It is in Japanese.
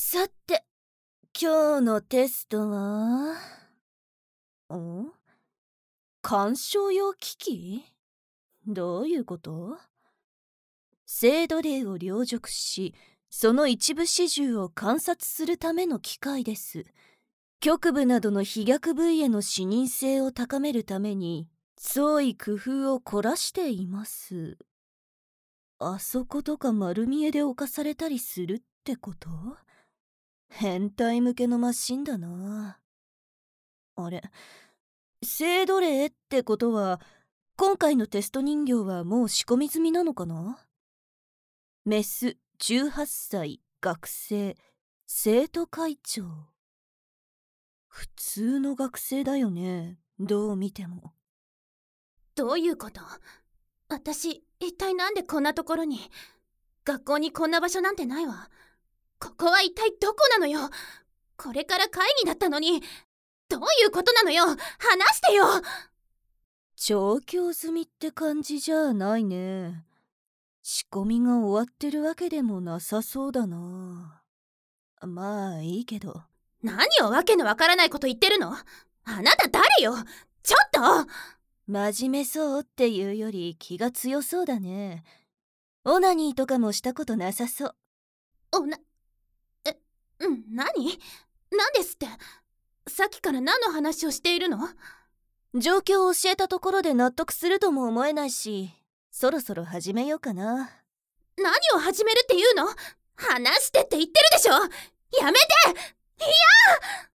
さて、今日のテストは鑑賞用機器？どういうこと？精度例を領熟し、その一部始終を観察するための機械です。局部などの飛躍部位への視認性を高めるために創意工夫を凝らしています。あそことか丸見えで侵されたりするってこと？変態向けのマシンだな。あれ、精度例ってことは今回のテスト人形はもう仕込み済みなのかな？メス18歳学生生徒会長。普通の学生だよね、どう見ても。 どういうこと？私一体なんでこんなところに？学校にこんな場所なんてないわ。ここは一体どこなのよ？これから会議だったのに。どういうことなのよ？話してよ。 調教済みって感じじゃないね。仕込みが終わってるわけでもなさそうだな。まあいいけど。 何をわけのわからないこと言ってるの？あなた誰よ？ちょっと！ 真面目そうっていうより気が強そうだね。オナニーとかもしたことなさそう。 何ですって？さっきから何の話をしているの？ 状況を教えたところで納得するとも思えないし、そろそろ始めようかな。 何を始めるっていうの？話してって言ってるでしょ！やめて！いや！